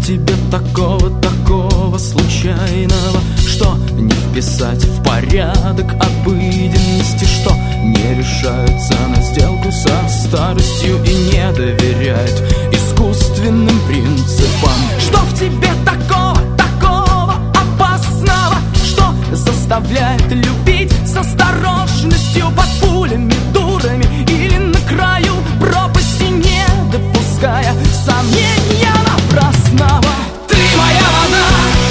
тебе такого случайного, что не вписать в порядок обыденности, что не решаются на сделку со старостью и не доверяют искусственным принципам? Что в тебе такого опасного, что заставляет любить с осторожностью, под пулями, дурами или на краю пропасти, не допуская сомнения напрасного? Ты моя вода,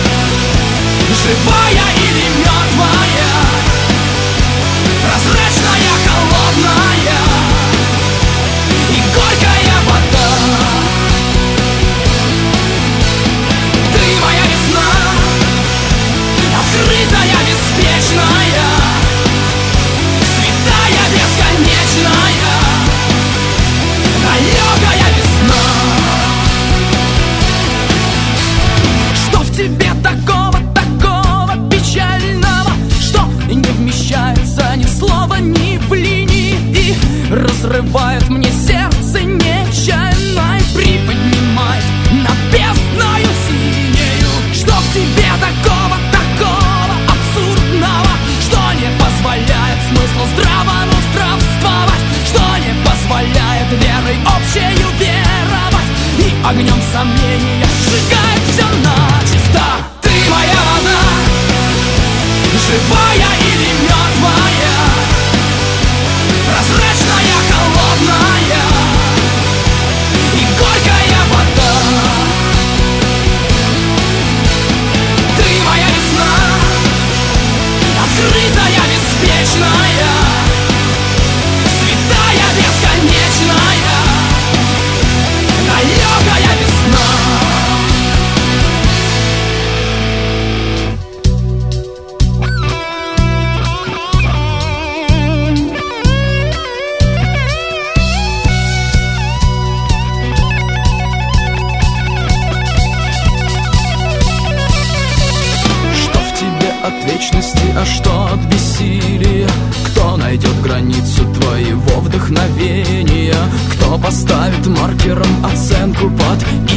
живая или мертвая, прозрачная, холодная и горькая вода. Ты моя весна, открытая, беспечная, святая, бесконечная, далекая весна. Что в тебе такого печального, что не вмещается ни слова, ни в линии, и разрывает мне сердце нечаянно и приподнимает на бездною синею? Что в тебе такого абсурдного, что не позволяет смыслу здравому здравствовать, что не позволяет верой общею веровать и огнем сомнения сжигает все начисто? Ты моя вода, живая или мертвая, прозрачная, холодная и горькая вода. Ты моя весна, открытая, беспечная, святая, бесконечная, далекая весна. От вечности, а что от бессилия? Кто найдет границу твоего вдохновения? Кто поставит маркером оценку под